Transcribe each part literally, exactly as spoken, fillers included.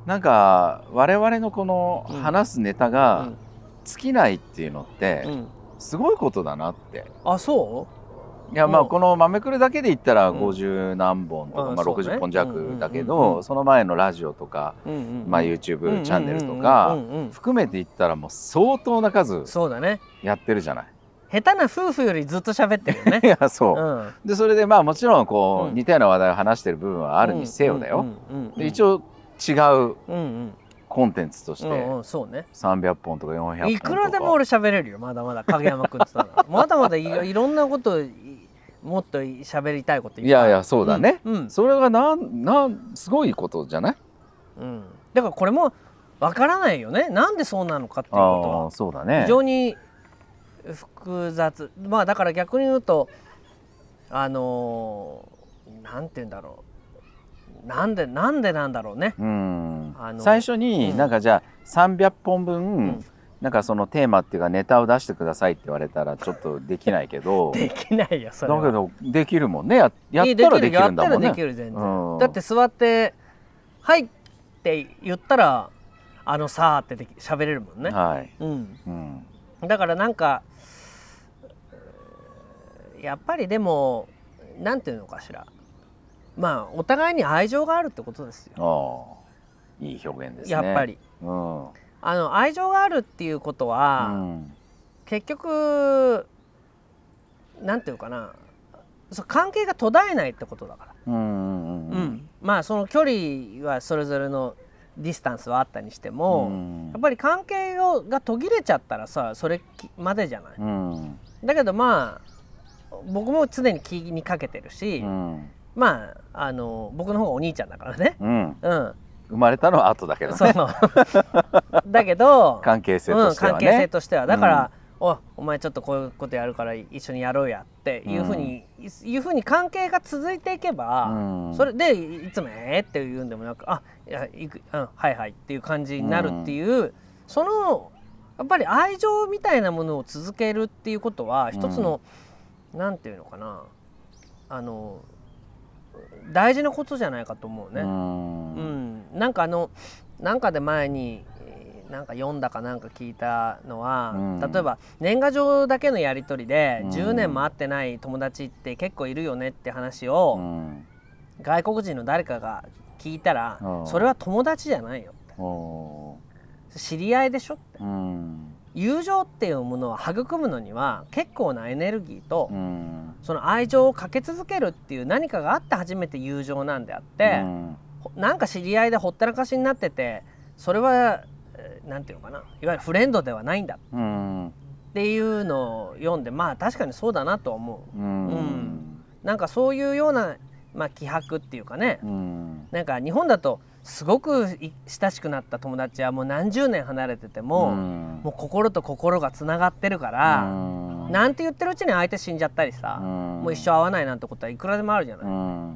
なんか我々のこのうん話すネタうがん尽きないっていうのってうん、 すごいことだなって。 あ、そいやまあうんこの豆くるだけで言ったらうんごじゅう何本とか、まああそうねろくじゅっぽん弱だけうんうんうんうんど、その前のラジオとか、 う、うんうんうんまあ YouTube チャンネルとかうんうんうんうん含めて言ったらもう相当な数そうだね。 やってるじゃない。 下手な夫婦よりずっと喋ってるよね。 いやそうう。 ん、 でそれでまあもちろんこううん似たような話題を話してる部分はあるにせよだよ。 うんうんうんうんで一応違ううんうんコンテンツとしうんてうんそうね。 さんびゃっぽんとかよんひゃっぽんとかいくらでも俺喋れるよ。まだまだ影山君って言ったらまだまだいいろんなこといもっと喋りたいこといっぱいやいやそうだね、 うんうんそれがなんなんすごいことじゃない。 うん、だからこれもわからないよね。なんでそうなのかっていうことああはそうだね。 非常に複雑。まあだから逆に言うとあのーなんて言うんだろう。なんでなんでなんだろうね。 うんあの最初にうんなんかじゃあさんびゃっぽんぶん、 うんなんかそのテーマっていうかネタを出してくださいって言われたらちょっとできないけどできないよそれは。 だけどできるもんね。ややいいったらできるんだもんね。 やったらできる全然、 うんだって座って「はい」って言ったら「あのさ」ってでき喋れるもんね、 はい、 うん、 うん、 だからなんかやっぱりでもなんていうのかしら、まあお互いに愛情があるってことですよ。 ああいい表現ですね。 やっぱりうんあの愛情があるっていうことは、 うん結局なんていうかな、そう関係が途絶えないってことだから。 うんうんうんうん、まあその距離はそれぞれのディスタンスはあったにしても、 うんやっぱり関係をが途切れちゃったらさそれまでじゃない。 うんだけどまあ僕も常に気にかけてるし、 うんまああの僕の方がお兄ちゃんだからね。 うんうん生まれたのは後だけどそうね。 だけど関係性としてはね。 うん、関係性としてはだから、おお前ちょっとこういうことやるから一緒にやろうやっていうふうに、うん、いうふうに関係が続いていけば、 うん、 それでいつも「えー?」って言うんでもなく「あいやいく、うん、はいはい」っていう感じになるっていう、うん、そのやっぱり愛情みたいなものを続けるっていうことは一つの、うん、なんていうのかなあの大事なことじゃないかと思うね。うん、うん、なんかあのなんかで前になんか読んだかなんか聞いたのは、うん、例えば年賀状だけのやり取りで、うん、じゅうねんも会ってない友達って結構いるよねって話を、うん、外国人の誰かが聞いたら、うん、それは友達じゃないよって、知り合いでしょって、うん、友情っていうものを育むのには結構なエネルギーと、うん、その愛情をかけ続けるっていう何かがあって初めて友情なんであって、うん、なんか知り合いでほったらかしになっててそれはなんていうのかないわゆるフレンドではないんだっていうのを読んで、まあ確かにそうだなと思う、うんうん、なんかそういうような、まあ、気迫っていうかね、うん、なんか日本だとすごく親しくなった友達はもう何十年離れてても、うん、もう心と心がつながってるから、うん、なんて言ってるうちに相手死んじゃったりさ、うん、もう一生会わないなんてことはいくらでもあるじゃない、うん、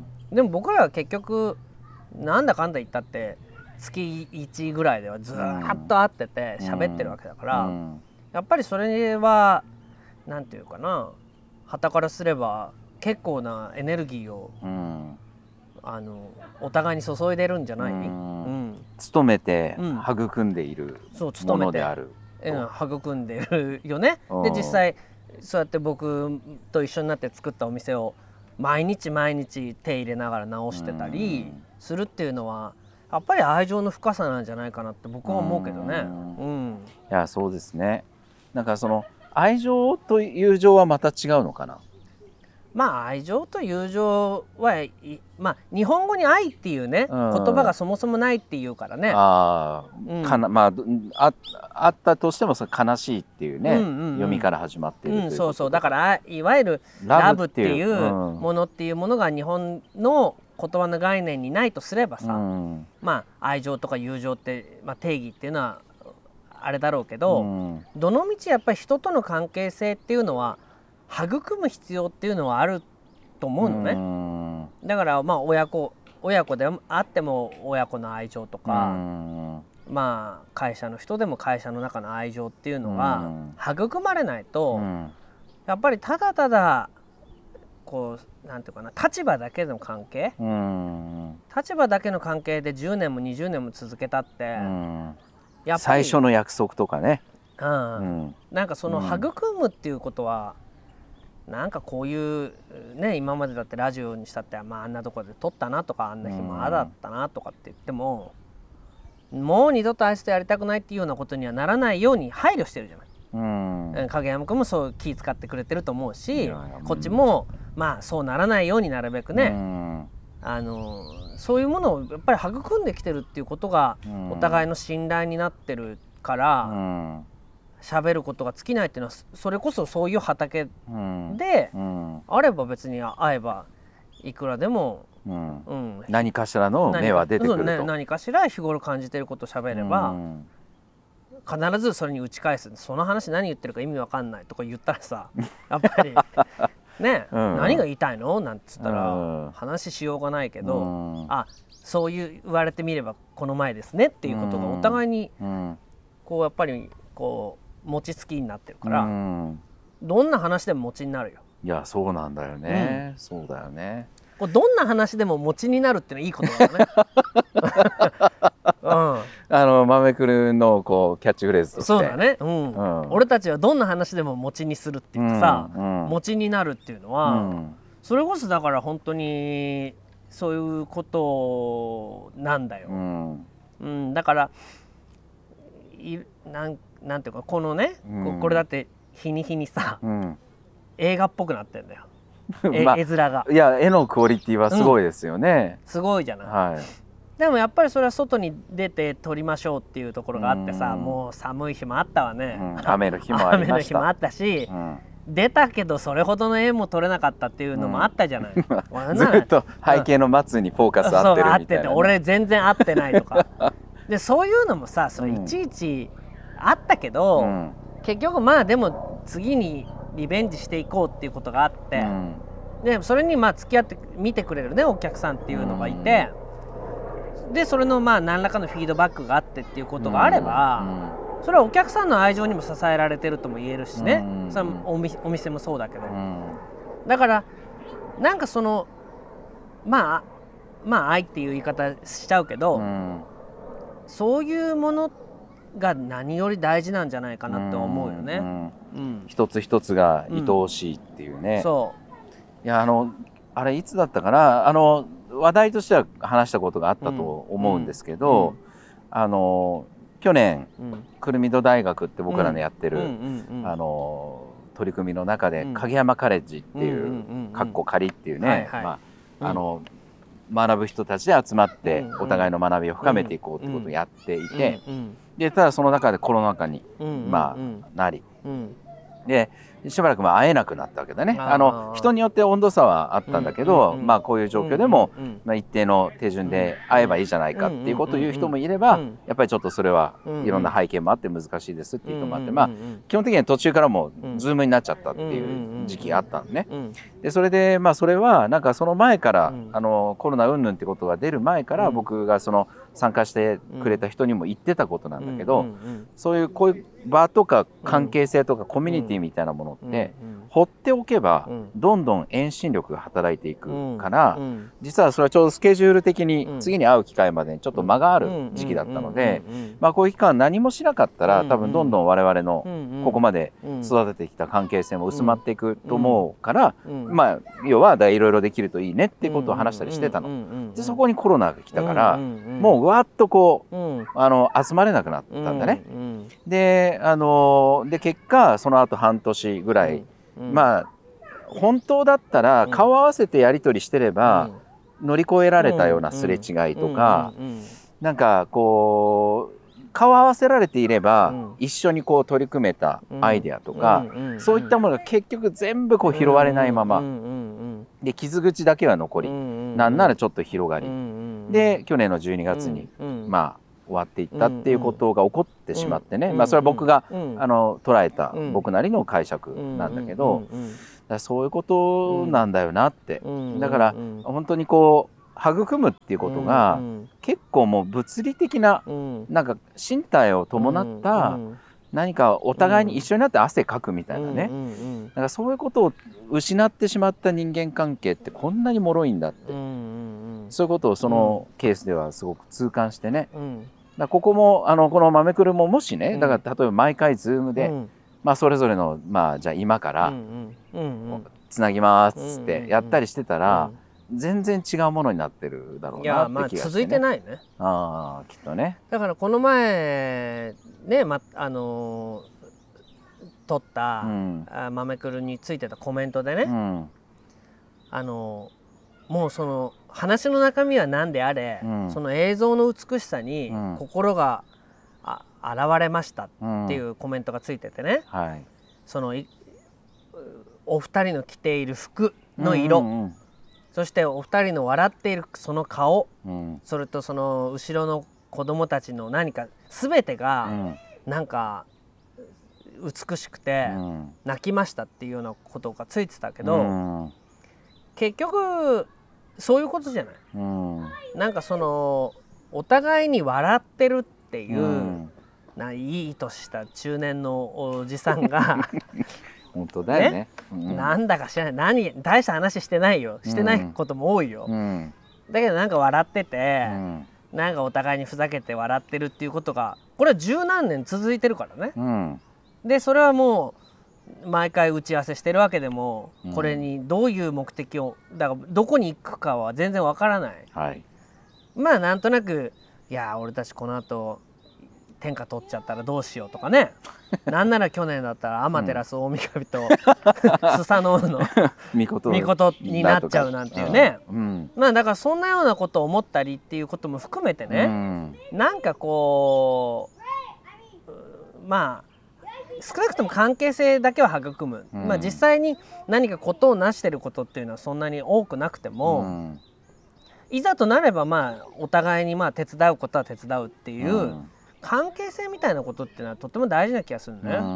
でも僕らは結局なんだかんだ言ったって月いちぐらいではずっと会ってて喋ってるわけだから、うん、やっぱりそれはなんていうかな傍からすれば結構なエネルギーを、うん、あのお互いに注いでるんじゃない、うんうん、 努めて育んでいるものである、 うん、育んでるよね。で実際そうやって僕と一緒になって作ったお店を毎日毎日手入れながら直してたりするっていうのはやっぱり愛情の深さなんじゃないかなって僕は思うけどね。うん、いやそうですね。なんかその愛情と友情はまた違うのかな。 まあ愛情と友情はまあ日本語に愛っていうね、うん、言葉がそもそもないっていうからね。 あ、うん、かなまあああったとしてもそ悲しいっていうね、うんうんうん、読みから始まっているという、うん、 そうそうだからいわゆるラブっていうものっていうものが日本の言葉の概念にないとすればさ、うん、まあ愛情とか友情って、まあ、定義っていうのはあれだろうけど、うん、どのみちやっぱり人との関係性っていうのは育む必要っていうのはあると思うのね、うん、だからまあ親子親子であっても親子の愛情とか、うん、まあ会社の人でも会社の中の愛情っていうのは育まれないと、うん、やっぱりただただこうなんていうかな、立場だけの関係、 うん、 立場だけの関係でじゅうねんもにじゅうねんも続けたって、うん、 やっぱり最初の約束とかね、 うんうん、なんかその育むっていうことは、うん、なんかこういうね、今までだってラジオにしたって、まあ、あんなとこで撮ったなとか、あんな日もあだったなとかって言っても、うん、もう二度とあいつとやりたくないっていうようなことにはならないように配慮してるじゃない。うん、影山君もそう気遣ってくれてると思うし、いやいや、こっちもまあそうならないようになるべくね、うん、あのそういうものをやっぱり育んできてるっていうことがお互いの信頼になってるから喋、うん、ることが尽きないっていうのは、それこそそういう畑で、うんうん、あれば別に会えばいくらでも、うんうん、 何かしらの芽は出てくると、 ね、何かしら日頃感じてることを喋れば、うん、必ずそれに打ち返す。その話何言ってるか意味わかんないとか言ったらさ、やっぱりね、うん、何が言いたいのなんつったら、うん、話しようがないけど、うん、あ、そういう言われてみればこの前ですねっていうことがお互いにこうやっぱりこう餅つきになってるから、うん、どんな話でも餅になるよ。 いや、そうなんだよね、うん、そうだよね。 こうどんな話でも餅になるっていうのはいいことだよね。うん、あの豆くるのこうキャッチフレーズとして、 そうだね、うんうん、俺たちはどんな話でも餅にするって言ってさ、うんうん、餅になるっていうのは、うん、それこそだから本当にそういうことなんだよ、うんうん、だからいなん、なんていうかこのね、うん、これだって日に日にさ、うん、映画っぽくなってんだよ。まあ、絵面が、 いや、絵のクオリティはすごいですよね、 うん、すごいじゃない、 はい、 でもやっぱりそれは外に出て撮りましょうっていうところがあってさ、うん、もう寒い日もあったわね、うん、 雨の日もありました。雨の日もあったし、うん、出たけどそれほどの絵も撮れなかったっていうのもあったじゃない、 うん、ずっと背景の松にフォーカス合ってるみたいな、ね、 そう合ってて、俺全然合ってないとかで、そういうのもさ、それいちいちあったけど、うん、結局まあでも次にリベンジしていこうっていうことがあって、うん、でそれにまあ付き合って見てくれるねお客さんっていうのがいて、うん、でそれのまあ何らかのフィードバックがあってっていうことがあれば、うん、それはお客さんの愛情にも支えられてるとも言えるしね、うん、それは お, お店もそうだけど、うん、だからなんかそのまあまあ愛っていう言い方しちゃうけど、うん、そういうものが何より大事なんじゃないかなって思うよね、うんうん、一つ一つが愛おしいっていうね、うん、そういや、あのあれいつだったかな、あの話題としては話したことがあったと思うんですけど、うんうん、あの去年、うん、くるみど大学って僕らのやってる、あの取り組みの中で、うん、影山カレッジっていうかっこ仮っていうね、あの学ぶ人たちで集まってお互いの学びを深めていこうってことをやっていて、でただその中でコロナ禍に、まあ、なり、でしばらくまあ会えなくなったわけだね。あの人によって温度差はあったんだけど、まあこういう状況でも、まあ、一定の手順で会えばいいじゃないかっていうことを言う人もいれば、やっぱりちょっとそれはいろんな背景もあって難しいですっていう人もあって、まあ基本的には途中からもうズームになっちゃったっていう時期があったのね。でそれでまあそれはなんかその前から、あのコロナ云々ってことが出る前から僕がその参加してくれた人にも言ってたことなんだけど、そういうこういう場とか関係性とかコミュニティみたいなものって放っておけばどんどん遠心力が働いていくから、実はそれはちょうどスケジュール的に次に会う機会までにちょっと間がある時期だったので、まあこういう期間何もしなかったら多分どんどん我々のここまで育ててきた関係性も薄まっていくと思うから、まあ要はいろいろできるといいねっていうことを話したりしてたの。でそこにコロナが来たからもうわっとこうあの集まれなくなったんだね。であので結果その後半年ぐらい、うん、まあ本当だったら顔合わせてやり取りしてれば乗り越えられたようなすれ違いとか、なんかこう顔合わせられていれば一緒にこう取り組めたアイデアとか、そういったものが結局全部こう拾われないままで傷口だけは残り、なんならちょっと広がりで去年のじゅうにがつにまあ終わっていったっていうことが起こってしまってね、まあそれは僕があの捉えた僕なりの解釈なんだけど、そういうことなんだよなって。だから本当にこう育むっていうことが結構もう物理的ななんか身体を伴った何かお互いに一緒になって汗かくみたいなね、だからそういうことを失ってしまった人間関係ってこんなに脆いんだって、そういうことをそのケースではすごく痛感してね、うん、だここもあのこの豆くるももしね、だから例えば毎回ズームで、うん、まあそれぞれのまあじゃあ今からつなぎますっつってやったりしてたら、全然違うものになってるだろうなって気がして、ね、いやまあ続いてないね。 ああきっとね。 だからこの前ね、ま、あの撮った、うん、豆くるについてたコメントでね、うん、あのもうその話の中身は何であれ、うん、その映像の美しさに心が、うん、あ現れましたっていうコメントがついててね、うんはい、そのお二人の着ている服の色、うんうんうん、そしてお二人の笑っているその顔、うん、それとその後ろの子供たちの何か全てがなんか美しくて泣きましたっていうようなことがついてたけど、うん、結局そういうことじゃない、うん、なんかそのお互いに笑ってるっていう、うん、ないい年した中年のおじさんが本当だよね、ねうん、なんだか知らない、何大した話してないよ、してないことも多いよ、うん、だけどなんか笑ってて、うん、なんかお互いにふざけて笑ってるっていうことがこれは十何年続いてるからね、うん、でそれはもう毎回打ち合わせしてるわけでも、うん、これにどういう目的をだからどこに行くかは全然わからない、はい、まあなんとなくいや俺たちこの後天下取っちゃったらどうしようとかねなんなら去年だったら天照大神とスサノオの御事になっちゃうなんていうね、うん、まあだからそんなようなことを思ったりっていうことも含めてね、うん、なんかこうまあ少なくとも関係性だけは育む、うん、まあ実際に何かことを成してることっていうのはそんなに多くなくても、うん、いざとなればまあお互いにまあ手伝うことは手伝うっていう、うん関係性みたいなことっていうのはとても大事な気がするね、うん、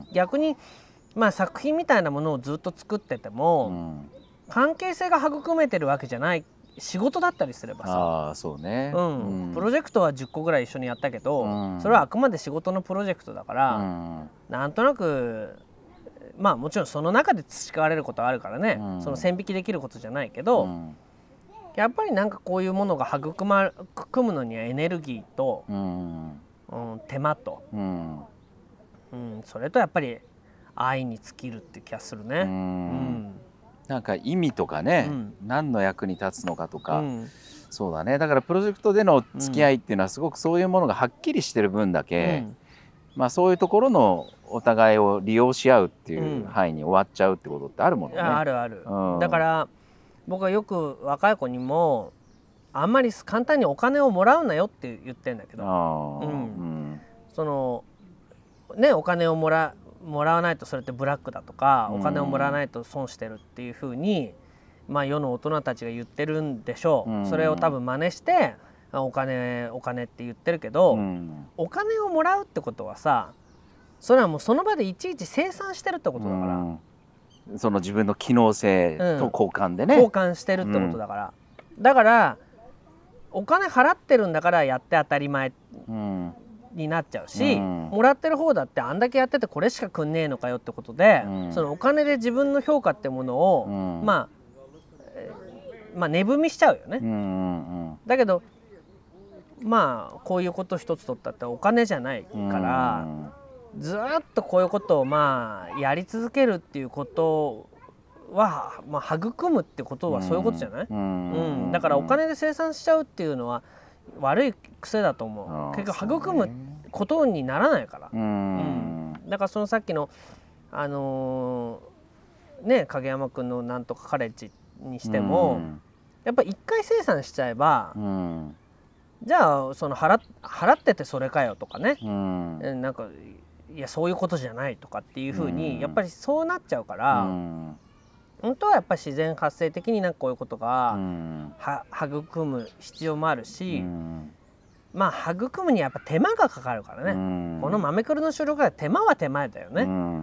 逆に、まあ、作品みたいなものをずっと作ってても、うん、関係性が育めてるわけじゃない仕事だったりすればさあそうね、 うんうん、プロジェクトはじゅっこぐらい一緒にやったけど、うん、それはあくまで仕事のプロジェクトだから、うん、なんとなくまあもちろんその中で培われることはあるからね、うん、その線引きできることじゃないけど、うんやっぱりなんかこういうものが育ま育むのにはエネルギーと、うんうん、手間と、うんうん、それとやっぱり愛に尽きるって気がするね。うん、うん、 なんか意味とかね、うん、何の役に立つのかとか、うん、そうだねだからプロジェクトでの付き合いっていうのはすごくそういうものがはっきりしてる分だけ、うんまあ、そういうところのお互いを利用し合うっていう範囲に終わっちゃうってことってあるもんね。 あるある、うん、だから僕はよく若い子にもあんまり簡単にお金をもらうなよって言ってんだけど、うんうん、そのねお金をもらもらわないとそれってブラックだとか、うん、お金をもらわないと損してるっていうふうに、まあ、世の大人たちが言ってるんでしょう、うん、それを多分真似してお金お金って言ってるけど、うん、お金をもらうってことはさそれはもうその場でいちいち生産してるってことだから、うんその自分の機能性と交換でね、 うん、交換してるってことだから、うん、だからお金払ってるんだからやって当たり前になっちゃうし、うん、もらってる方だってあんだけやっててこれしかくんねえのかよってことで、うん、そのお金で自分の評価ってものを、うん、まあ、えー、まあ値踏みしちゃうよね、うんうんうん、だけどまあこういうこと一つとったってお金じゃないから、うんずっとこういうことをまあやり続けるっていうことは、まあ、育むってことはそういうことじゃない、うんうん、だからお金で生産しちゃうっていうのは悪い癖だと思う。結局育むことにならないから、うんうん、だからそのさっきのあのー、ね影山君のなんとかカレッジにしても、うん、やっぱり一回生産しちゃえば、うん、じゃあその 払, 払っててそれかよとかね、うん、なんかいやそういうことじゃないとかっていうふうに、うん、やっぱりそうなっちゃうから、うん、本当はやっぱり自然発生的になんかこういうことが、うん、は育む必要もあるし、うん、まあ育むにはやっぱ手間がかかるからね、うん、この豆くるの収録は手間は手間だよね、うん、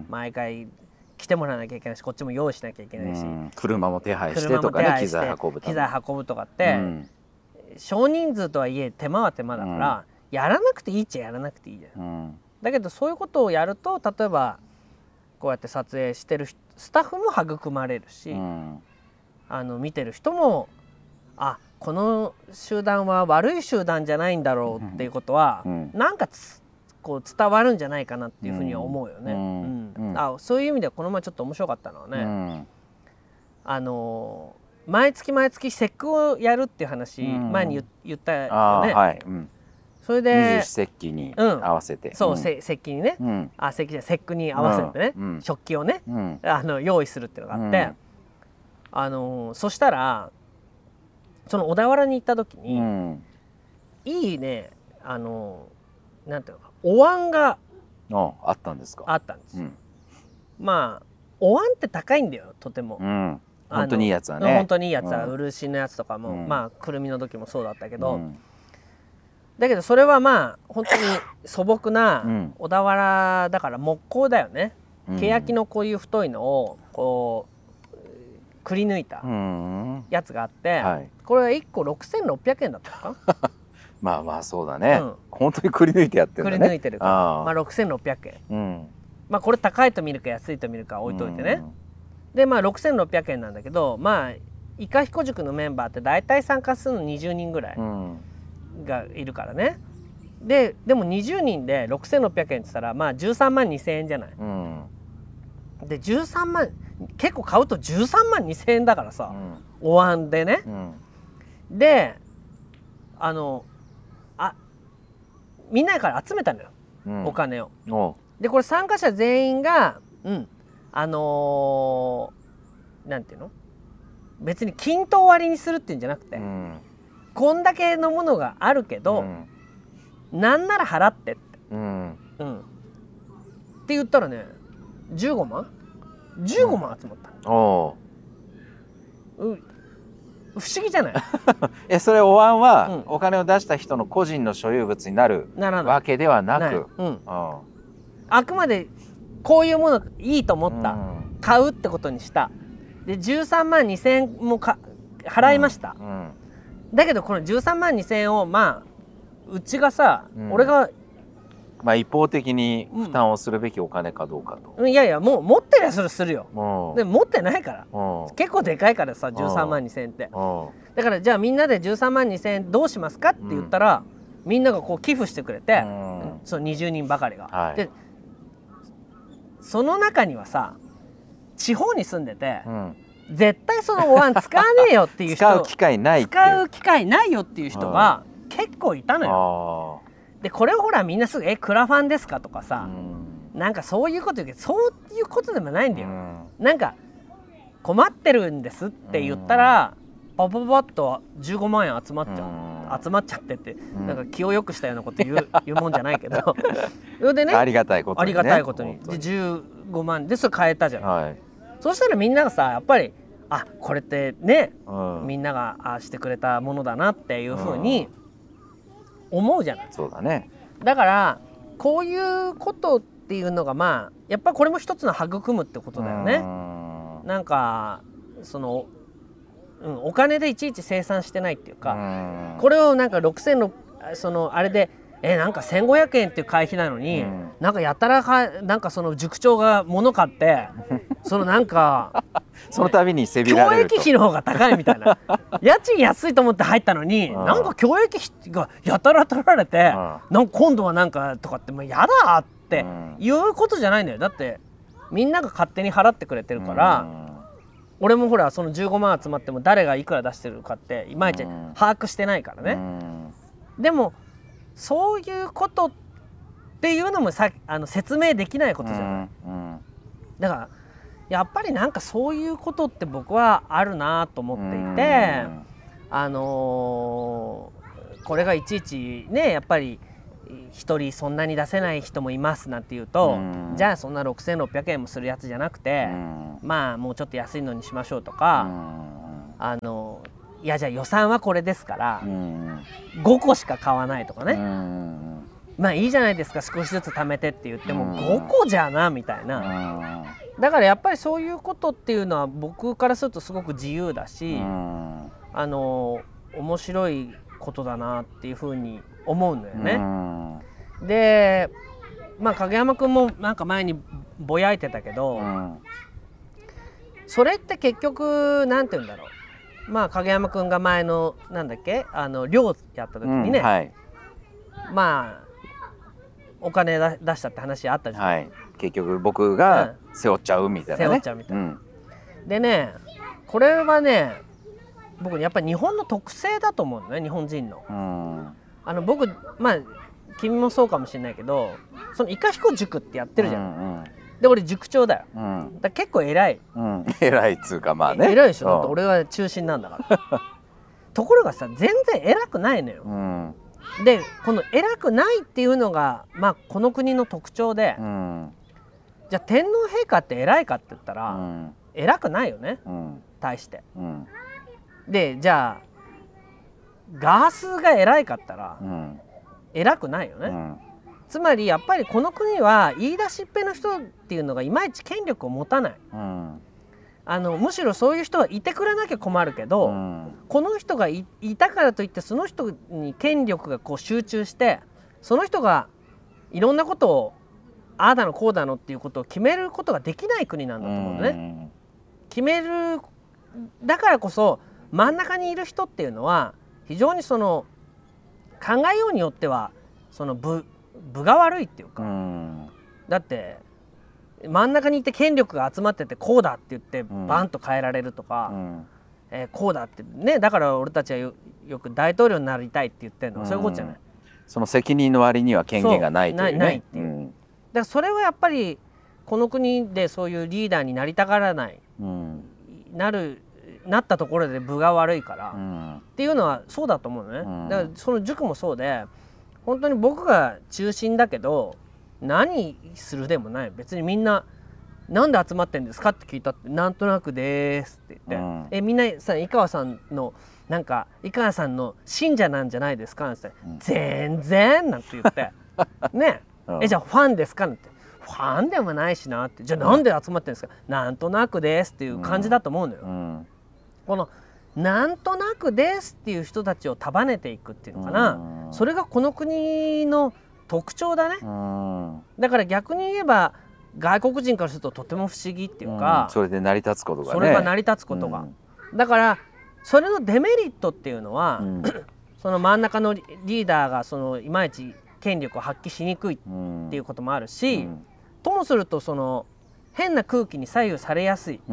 毎回来てもらわなきゃいけないしこっちも用意しなきゃいけないし、うん、 車も手配してとかね機材運ぶ機材運ぶとかって、うん、少人数とはいえ手間は手間だから、うん、やらなくていいっちゃやらなくていいじゃん、うんだだけどそういうことをやると例えばこうやって撮影してるスタッフも育まれるし、うん、あの見てる人もあこの集団は悪い集団じゃないんだろうっていうことは、うん、なんかつこう伝わるんじゃないかなっていうふうには思うよね。うんうんうん、あそういう意味ではこの前ちょっと面白かったのはね、うん、あの毎月毎月節句をやるっていう話、うん、前に言ったよね。 はいうん、それで二十四節気に合わせて、 うん、そう、うん、節気にね、うん、あ節気じゃ節句に合わせてね、うん、食器をね、うん、あの用意するっていうのがあって、うん、あのそしたらその小田原に行った時に、うん、いいねあのなんていうのかお椀があ, あったんですかあったんです、うん、まあお椀って高いんだよとても、うん、 本当にいいやつはね本当にいいやつは、うん、漆のやつとかも、うん、まあくるみの時もそうだったけど、うん、だけどそれはまあ本当に素朴な小田原だから木工だよね、うん、欅のこういう太いのをこうくり抜いたやつがあって、うんはい、これはいっころくせんろっぴゃくえんだったのかなまあまあそうだね、うん、本当にくり抜いてやってるんだね。 くり抜いてるからあまあろくせんろっぴゃくえん、うん、まあこれ高いと見るか安いと見るか置いといてね、うん、でまあろくせんろっぴゃくえんなんだけどまあ伊香彦塾のメンバーって大体参加するのにじゅうにんぐらいがいるからね、ででもにじゅうにんでろくせんろっぴゃくえんって言ったらまあじゅうさんまんにせんえんじゃない、うん、でじゅうさんまん結構買うとじゅうさんまんにせんえんだからさ、うん、お椀でね、うん、であのあみんなから集めたのよ、うん、お金を。でこれ参加者全員が、うん、あのー、なんていうの別に均等割りにするっていうんじゃなくて、うん、こんだけのものがあるけど、うん、なんなら払ってって、うんうん、って言ったらねじゅうごまんじゅうごまん集まったの、うん、不思議じゃないえそれお椀は、うん、お金を出した人の個人の所有物になるわけではなく、うん、 あくまでこういうものいいと思った、うん、買うってことにしたでじゅうさんまんにせんえんもか払いました、うんうん、だけどこのじゅうさんまんにせんえんをまあうちがさ、うん、俺がまあ一方的に負担をするべきお金かどうかと、 うん、いやいやもう持ってりゃそれするよ、うん、でも持ってないから結構でかいからさじゅうさんまんにせんえんってだからじゃあみんなでじゅうさんまんにせんえんどうしますかって言ったら、うん、みんながこう寄付してくれて、うん、そのにじゅうにんばかりが、はい、でその中にはさ地方に住んでて、うん、絶対そのお椀使わねえよっていう人使う機会ないっていう使う機会ないよっていう人が結構いたのよ。でこれをほらみんなすぐ「えクラファンですか?」とかさ、うん、なんかそういうこと言うけどそういうことでもないんだよ、うん、なんか困ってるんですって言ったら、うん、パパパッとじゅうごまんえん集まっちゃう、うん、集まっちゃってって、うん、なんか気を良くしたようなこと言う、言うもんじゃないけどそれでねありがたいことに、ね、 ありがたいことにでじゅうごまんでそれ買えたじゃん、はい、そしたらみんながさやっぱりあこれってね、うん、みんながあしてくれたものだなっていうふうに思うじゃない、 うん、そうだね。 だからこういうことっていうのがまあやっぱこれも一つの育むってことだよね。んなんかその、うん、お金でいちいち生産してないっていうかこれをなんかろくせんろっぴゃくそのあれでえなんかせんごひゃくえんっていう会費なのに、うん、なんかやたらかなんかその塾長が物買ってそのなんかその度にせびられると教育費の方が高いみたいな家賃安いと思って入ったのに、うん、なんか教育費がやたら取られて、うん、なんか今度はなんかとかってもうやだっていうことじゃないんだよ。だってみんなが勝手に払ってくれてるから、うん、俺もほらそのじゅうごまん集まっても誰がいくら出してるかっていまいち把握してないからね、うん、でもそういうことっていうのもさあの説明できないことじゃない、うんうん、だからやっぱりなんかそういうことって僕はあるなと思っていて、うん、あのー、これがいちいちねやっぱり一人そんなに出せない人もいますなんて言うと、うん、じゃあそんなろくせんろっぴゃくえんもするやつじゃなくて、うん、まあもうちょっと安いのにしましょうとか、うん、あのいやじゃあ予算はこれですから、うん、ごこしか買わないとかね、うん、まあいいじゃないですか少しずつ貯めてって言ってもごこじゃなみたいな、うん、だからやっぱりそういうことっていうのは僕からするとすごく自由だし、うん、あの面白いことだなっていうふうに思うんだよね、うん、でまあ影山君もなんか前にぼやいてたけど、うん、それって結局なんて言うんだろう、まあ影山君が前のなんだっけあの寮やった時にね、うんはい、まあお金出したって話あったじゃん、はい、 結局僕が背負っちゃうみたいなね、 背負っちゃうみたいな、うん、でねこれはね僕やっぱり日本の特性だと思うのね、日本人の、うん、あの僕まあ君もそうかもしれないけどその伊香彦塾ってやってるじゃん、うんうん、で俺塾長だよ、うん、だ結構偉い、 うん、偉いっつうかまあね偉いでしょ、だって俺は中心なんだからところがさ全然偉くないのよ、うん、でこの偉くないっていうのがまあこの国の特徴で、うん、じゃあ天皇陛下って偉いかって言ったら、うん、偉くないよね、うん、対して、うん、でじゃあガースが偉いかったら、うん偉くないよね、うん、つまりやっぱりこの国は言い出しっぺの人っていうのがいまいち権力を持たない、うん、あのむしろそういう人はいてくれなきゃ困るけど、うん、この人が い, いたからといってその人に権力がこう集中してその人がいろんなことをああだのこうだのっていうことを決めることができない国なんだと思うのね、うん、決めるだからこそ真ん中にいる人っていうのは非常にその考えようによってはその部部が悪いっていうか、うん、だって真ん中にいて権力が集まっててこうだって言ってバンと変えられるとか、うんえー、こうだってねだから俺たちは よ, よく大統領になりたいって言ってるのは、うん、そういうことじゃない。 その責任の割には権限がないというね。 ないっていう、うん、だからそれはやっぱりこの国でそういうリーダーになりたがらない、うん、なるなったところで分が悪いから、うん、っていうのはそうだと思うのね、うん、だからその塾もそうで本当に僕が中心だけど何するでもない別にみんななんで集まってんですかって聞いたってなんとなくですって言って、うん、えみんなさ井川さんのなんか井川さんの信者なんじゃないですかって言って、うん、全然なんて言ってね、うん、えじゃあファンですかってファンでもないしなってじゃあなんで集まってるんですか、うん、なんとなくですっていう感じだと思うのよ、うん、このなんとなくですっていう人たちを束ねていくっていうのかな、うん、それがこの国の特徴だね、うん、だから逆に言えば外国人からするととても不思議っていうか、 うん、それで成り立つことがねそれが成り立つことが、うん、だからそれのデメリットっていうのは、うん、その真ん中のリーダーがそのいまいち権力を発揮しにくいっていうこともあるし、うん、ともするとその変な空気に左右されやすい、うん、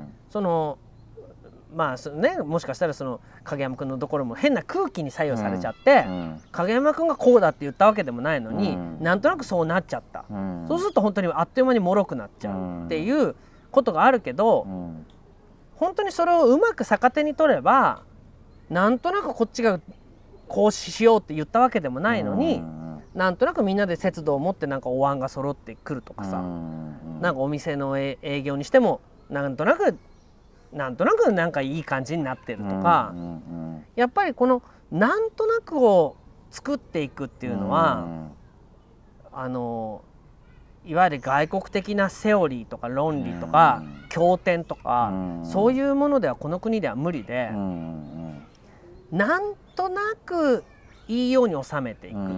そのまあね、もしかしたらその影山君のところも変な空気に左右されちゃって、うん、影山君がこうだって言ったわけでもないのに、うん、なんとなくそうなっちゃった、うん、そうすると本当にあっという間に脆くなっちゃうっていうことがあるけど、うん、本当にそれをうまく逆手に取ればなんとなくこっちがこうしようって言ったわけでもないのに、うん、なんとなくみんなで節度を持ってなんかお椀が揃ってくるとかさ、うん、なんかお店の営業にしてもなんとなくなんとなくなんかいい感じになってるとか、うんうんうん、やっぱりこのなんとなくを作っていくっていうのは、うん、あのいわゆる外国的なセオリーとか論理とか、うん、経典とか、うん、そういうものではこの国では無理で、うん、なんとなくいいように収めていく、うん、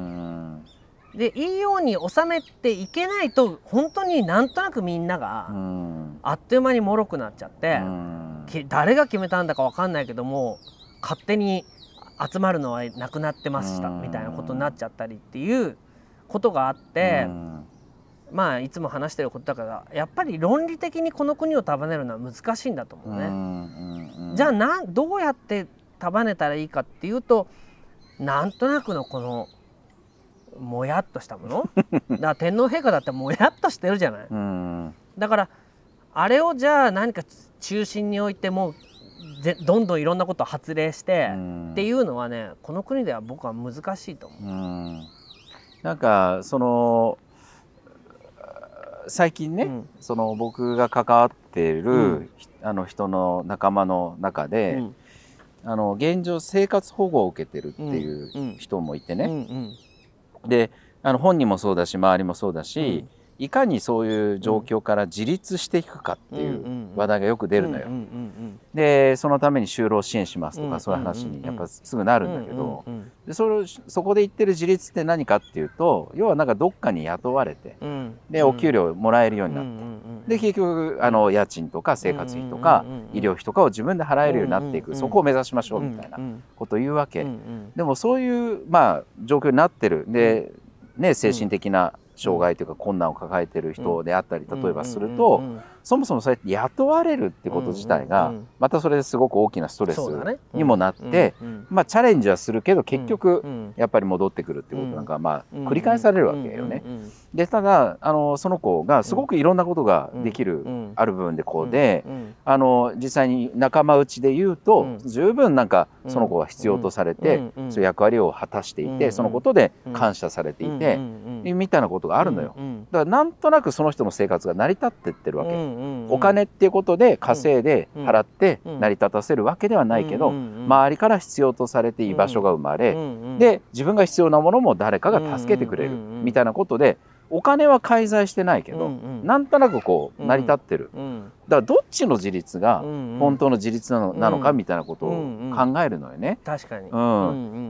でいいように収めていけないと本当になんとなくみんながあっという間に脆くなっちゃって、うん、誰が決めたんだか分かんないけども勝手に集まるのはなくなってましたみたいなことになっちゃったりっていうことがあって、うん、まあいつも話してることだからやっぱり論理的にこの国を束ねるのは難しいんだと思うね、うんうんうん、じゃあなどうやって束ねたらいいかっていうとなんとなくのこのもやっとしたものだから天皇陛下だってもやっとしてるじゃない、うん、だからあれをじゃあ何か中心に置いてもうどんどんいろんなことを発令して、うん、っていうのはねこの国では僕は難しいと思う、うん、 なんかその最近ね、うん、その僕が関わっている、うん、あの人の仲間の中で、うん、あの現状生活保護を受けてるっていう人もいてね、うんうんうん、であの本人もそうだし周りもそうだし、 いかにそういう状況から自立していくかっていう話題がよく出るのよ。でそのために就労支援しますとかそういう話にやっぱすぐなるんだけど、でそれそこで言ってる自立って何かっていうと、要はなんかどっかに雇われて、でお給料もらえるようになって、で結局あの家賃とか生活費とか医療費とかを自分で払えるようになっていく、そこを目指しましょうみたいなことを言うわけ。でもそういうまあ状況になってるで、ね、精神的な障害というか困難を抱えている人であったり例えばすると、そもそもそうやって雇われるってこと自体がまたそれですごく大きなストレスにもなって、まあチャレンジはするけど結局やっぱり戻ってくるってことなんかまあ繰り返されるわけよね。でただあのその子がすごくいろんなことができるある部分でこうで、あの実際に仲間内で言うと十分なんかその子は必要とされてそういう役割を果たしていて、そのことで感謝されていてみたいなことがあるのよ。だからなんとなくその人の生活が成り立ってってるわけ。お金っていうことで稼いで払って成り立たせるわけではないけど、周りから必要とされて居場所が生まれ、で自分が必要なものも誰かが助けてくれるみたいなことで、お金は介在してないけど、なんとなくこう成り立ってる。だからどっちの自立が本当の自立なの、なのかみたいなことを考えるのよね。 確かに。 うん。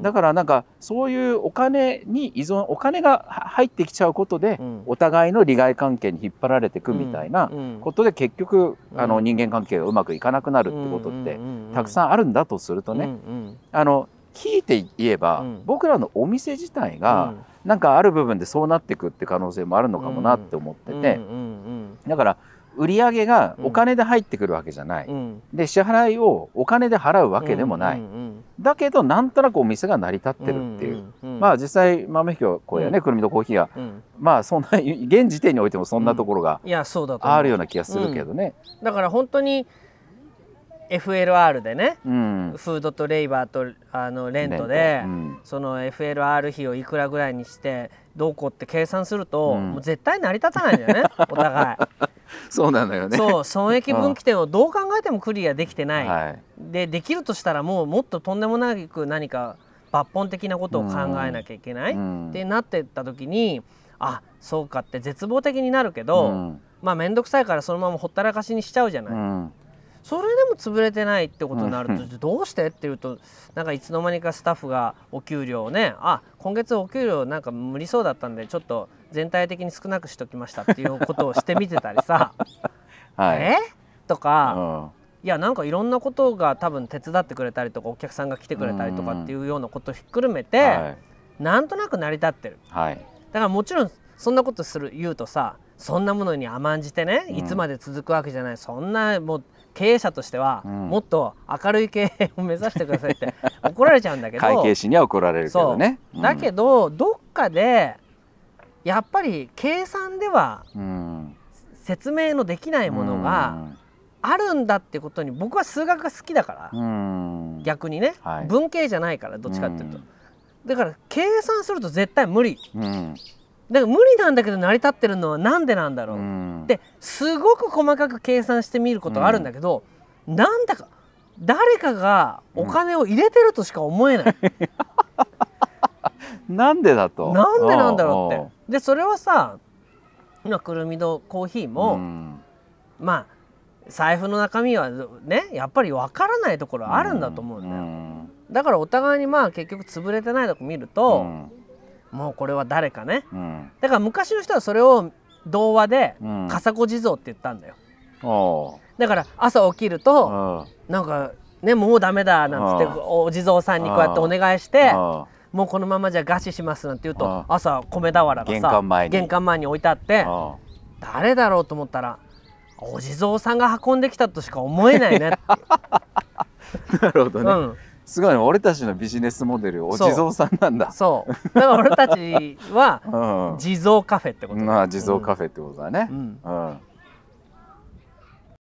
だからなんかそういうお金に依存、お金が入ってきちゃうことで、お互いの利害関係に引っ張られていくみたいなことで結局あの人間関係がうまくいかなくなるってことってたくさんあるんだとするとね、あの聞いて言えば僕らのお店自体がなんかある部分でそうなっていくって可能性もあるのかもなって思ってて、だから売り上げがお金で入ってくるわけじゃない、で支払いをお金で払うわけでもない、だけどなんとなくお店が成り立ってるっていう、まあ実際豆彦こうやね、くるみとコーヒーがまあそんな現時点においてもそんなところがあるような気がするけどね。 だから本当にエフエルアール でね、うん、フードとレイバーとあのレントで、うん、その エフエルアール 費をいくらぐらいにしてどうこうって計算すると、うん、もう絶対成り立たないんだよねお互い。 そうなんだよね。 そう、損益分岐点をどう考えてもクリアできてない、はい、でできるとしたらもうもっととんでもなく何か抜本的なことを考えなきゃいけない、うん、ってなってった時に、あ、そうかって絶望的になるけど、うん、まあ面倒くさいからそのままほったらかしにしちゃうじゃない、うん、それでも潰れてないってことになるとどうしてっていうと、なんかいつの間にかスタッフがお給料をね、あ、今月お給料なんか無理そうだったんでちょっと全体的に少なくしときましたっていうことをしてみてたりさはい、えとか、うん、いやなんかいろんなことが多分手伝ってくれたりとかお客さんが来てくれたりとかっていうようなことをひっくるめて、はい、なんとなく成り立ってる、はい、だからもちろんそんなことする言うとさ、そんなものに甘んじてね、いつまで続くわけじゃない、うん、そんなもう経営者としてはもっと明るい経営を目指してくださいって怒られちゃうんだけど会計士には怒られるけどね、 うん、だけどどっかでやっぱり計算では説明のできないものがあるんだってことに、僕は数学が好きだから、うん、逆にね、はい、文系じゃないからどっちかっていうと、うん、だから計算すると絶対無理、うん、だから無理なんだけど成り立ってるのはなんでなんだろう、うん、ですごく細かく計算してみることがあるんだけど、うん、なんだか誰かがお金を入れてるとしか思えない、 うん、なんでだとなんでなんだろうって。でそれはさ、今くるみとコーヒーも、うん、まあ財布の中身はねやっぱり分からないところあるんだと思うんだよ、うん、だからお互いにまあ結局潰れてないとこ見ると、うん、もうこれは誰かね、うん、だから昔の人はそれを童話で笠子地蔵って言ったんだよ、うん、だから朝起きると、うん、なんかねもうダメだなんつって、うん、お地蔵さんにこうやってお願いして、うん、もうこのままじゃ餓死しますなんて言うと、うん、朝米俵がさ玄関前に玄関前に置いてあって、うん、誰だろうと思ったらお地蔵さんが運んできたとしか思えないねってなるほどね、うん、すごいね、俺たちのビジネスモデルお地蔵さんなんだ。 そうだから俺たちは地蔵カフェってこと、 まあ地蔵カフェってことだね、うんうん